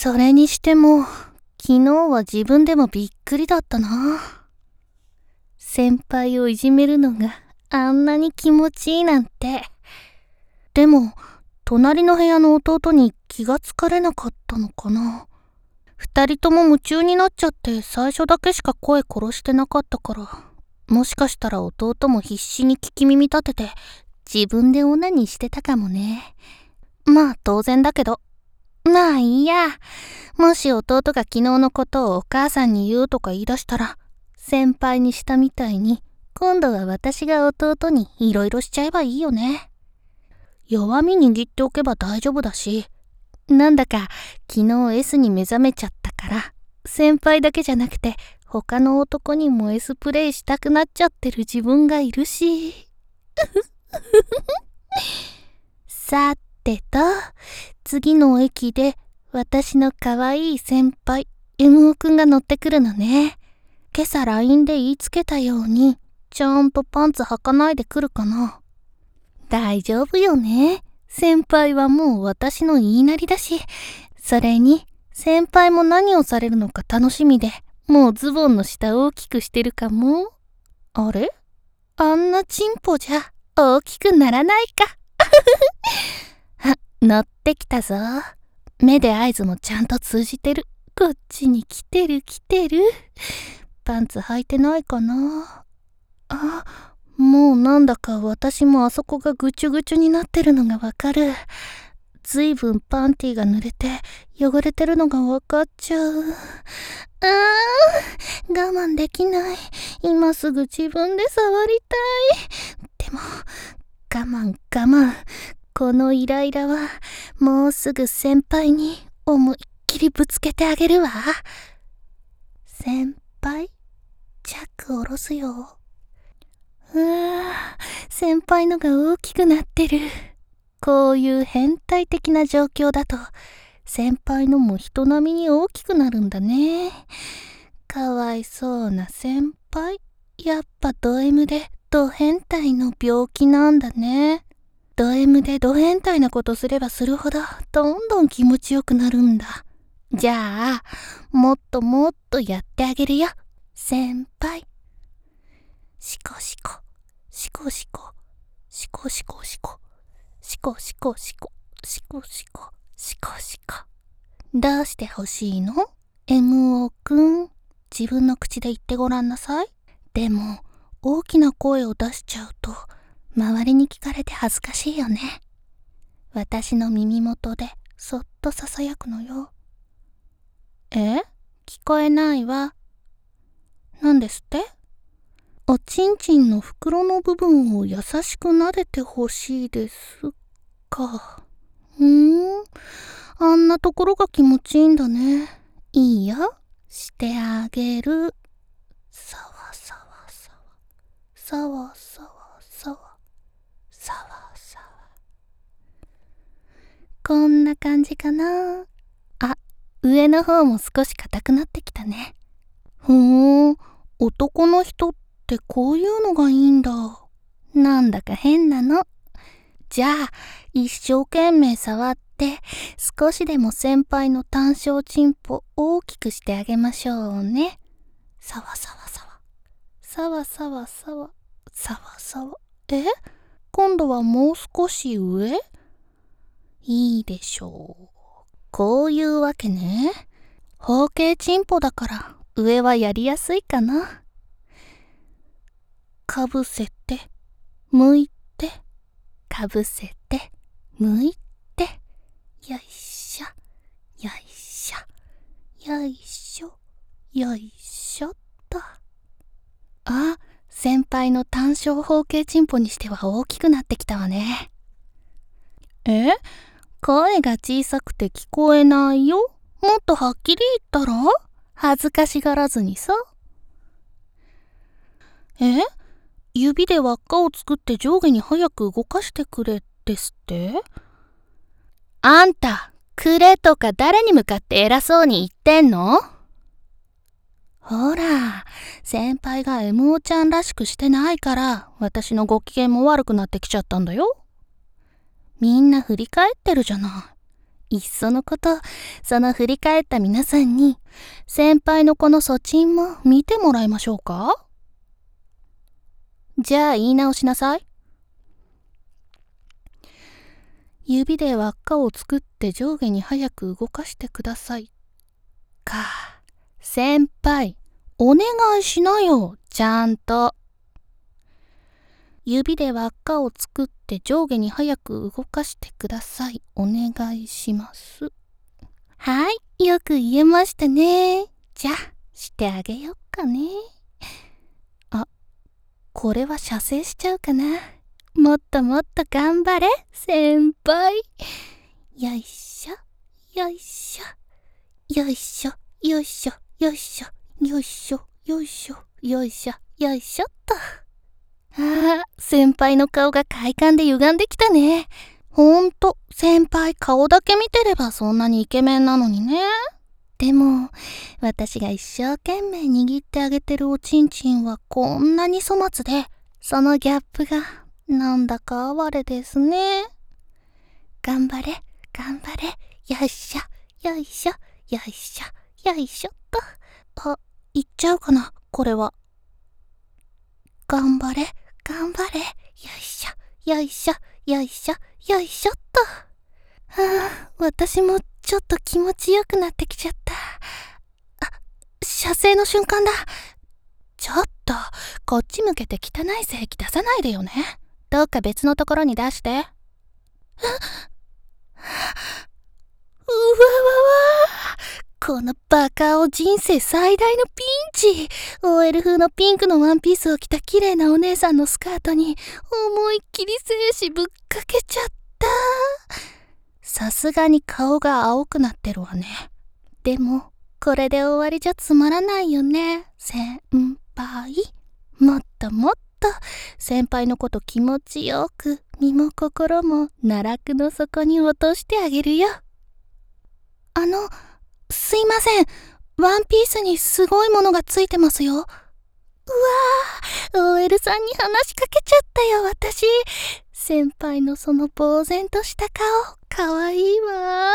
それにしても、昨日は自分でもびっくりだったな。先輩をいじめるのがあんなに気持ちいいなんて。でも、隣の部屋の弟に気がつかれなかったのかな。二人とも夢中になっちゃって最初だけしか声殺してなかったから、もしかしたら弟も必死に聞き耳立てて自分でオナニーしてたかもね。まあ当然だけど。まあいいや。もし弟が昨日のことをお母さんに言うとか言い出したら、先輩にしたみたいに今度は私が弟にいろいろしちゃえばいいよね。弱み握っておけば大丈夫だし、なんだか昨日 S に目覚めちゃったから、先輩だけじゃなくて他の男にも S プレイしたくなっちゃってる自分がいるし。さてと、次の駅で私の可愛い先輩 MO くんが乗ってくるのね。今朝 LINE で言いつけたようにちゃんとパンツ履かないで来るかな。大丈夫よね。先輩はもう私の言いなりだし、それに先輩も何をされるのか楽しみで、もうズボンの下大きくしてるかも。あれ？あんなチンポじゃ大きくならないか。乗ってきたぞ。目で合図もちゃんと通じてる。こっちに来てる。パンツ履いてないかな。あ、もうなんだか私もあそこがぐちゅぐちゅになってるのがわかる。ずいぶんパンティが濡れて汚れてるのがわかっちゃう。我慢できない。今すぐ自分で触りたい。でも我慢。このイライラはもうすぐ先輩に思いっきりぶつけてあげるわ。先輩、チャック下ろすよ。先輩のが大きくなってる。こういう変態的な状況だと先輩のも人並みに大きくなるんだね。かわいそうな先輩。やっぱド M でド変態の病気なんだね。ド M でド変態なことすればするほどどんどん気持ちよくなるんだ。じゃあもっともっとやってあげるよ先輩。シコシコシコシコシコシコシコシコシコシコシコシコシコシコ。どうして欲しいの？ MO くん、自分の口で言ってごらんなさい。でも大きな声を出しちゃうと周りに聞かれて恥ずかしいよね。私の耳元でそっとささやくのよ。聞こえないわ。なんですって？おちんちんの袋の部分を優しく撫でてほしいですか。あんなところが気持ちいいんだね。いいよ、してあげる。さわさわさわさわさわさわさわさわ。こんな感じかな。あ、上の方も少し硬くなってきたね。男の人ってこういうのがいいんだ。なんだか変なの。じゃあ一生懸命触って少しでも先輩の短小チンポ大きくしてあげましょうね。さわさわさわさわさわさわさわさわ。今度はもう少し上？いいでしょう。こういうわけね。方形チンポだから上はやりやすいかな。かぶせて向いてかぶせて向いて、よいしょよいしょよいしょよいしょっと。あ、先輩の単小方形チンポにしては大きくなってきたわね。声が小さくて聞こえないよ。もっとはっきり言ったら？恥ずかしがらずにさ。指で輪っかを作って上下に早く動かしてくれですって？あんた、くれとか誰に向かって偉そうに言ってんの？ほら、先輩が MO ちゃんらしくしてないから私のご機嫌も悪くなってきちゃったんだよ。みんな振り返ってるじゃない。 いっそのこと、その振り返った皆さんに、先輩のこの粗沈も見てもらいましょうか。じゃあ言い直しなさい。指で輪っかを作って上下に早く動かしてください。か。先輩、お願いしなよ、ちゃんと。指で輪っかを作って上下に早く動かしてください。お願いします。はい、よく言えましたね。じゃあ、してあげよっかね。あ、これは射精しちゃうかな。もっともっと頑張れ、先輩。よいしょ、よいしょ、よいしょ、よいしょ、よいしょ、よいしょ、よいしょ、よいしょ、よいしょっと。先輩の顔が快感で歪んできたね。ほんと、先輩顔だけ見てればそんなにイケメンなのにね。でも、私が一生懸命握ってあげてるおちんちんはこんなに粗末で、そのギャップがなんだか哀れですね。頑張れ、頑張れ、よいしょ、よいしょ、よいしょ、よいしょっと。あ、いっちゃうかな、これは。頑張れ、頑張れ、よいしょ、よいしょ、よいしょ、よいしょっと。私もちょっと気持ちよくなってきちゃった。射精の瞬間だ。ちょっと、こっち向けて汚い精液出さないでよね。どっか別のところに出して。うわわわ。このバカを人生最大のピンチ。OL 風のピンクのワンピースを着た綺麗なお姉さんのスカートに思いっきり精子ぶっかけちゃった。さすがに顔が青くなってるわね。でもこれで終わりじゃつまらないよね、先輩。もっともっと先輩のこと気持ちよく身も心も奈落の底に落としてあげるよ。すいません。ワンピースにすごいものがついてますよ。うわぁ、OL さんに話しかけちゃったよ、私。先輩のその呆然とした顔、かわいいわ。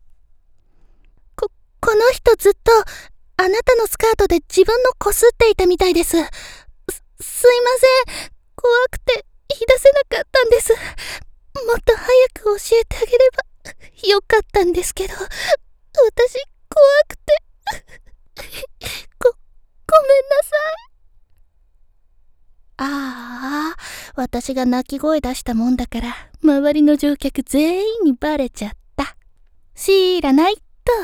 この人ずっと、あなたのスカートで自分のこすっていたみたいです。すいません。怖くて言い出せなかったんです。もっと早く教えてあげればよかったんですけど、私、怖くて。ごめんなさい。私が泣き声出したもんだから、周りの乗客全員にバレちゃった。知らないと。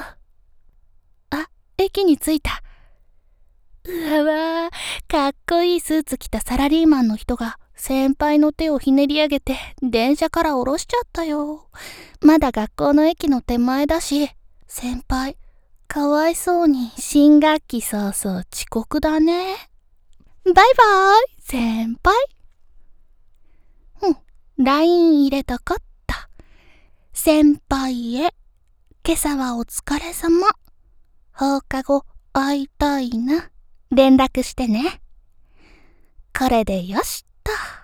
駅に着いた。うわわ、かっこいいスーツ着たサラリーマンの人が先輩の手をひねり上げて電車から降ろしちゃったよ。まだ学校の駅の手前だし、先輩かわいそうに新学期早々遅刻だね。バイバイ先輩。LINE 入れたかった。先輩へ、今朝はお疲れ様。放課後会いたいな。連絡してね。これでよしっと。